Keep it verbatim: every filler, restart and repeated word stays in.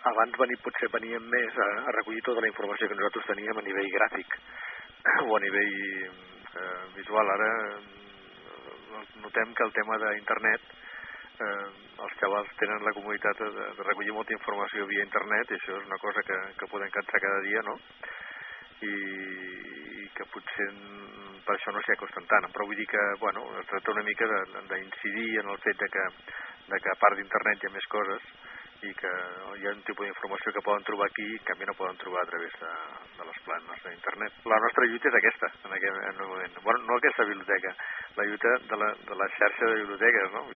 abans venir, potser veníem més a, a recollir tota la informació que nosaltres teníem a nivell gràfic o a nivell eh, visual. Ara eh, notem que el tema d'internet, eh, els xavals tenen la comoditat de, de recollir molta informació via internet, i això és una cosa que, que podem cansar cada dia, no? I, i que potser per això no s'hi acosten tant, però vull dir que, bueno, es tracta una mica d'incidir en el fet de que, de que a part d'internet hi ha més coses i que hi ha un tipus d'informació que poden trobar aquí i en canvi no poden trobar a través de, de les planes d'internet. La nostra lluita és aquesta, en aquest en el moment. Bueno, no aquesta biblioteca, la lluita de la, de la xarxa de biblioteques, no?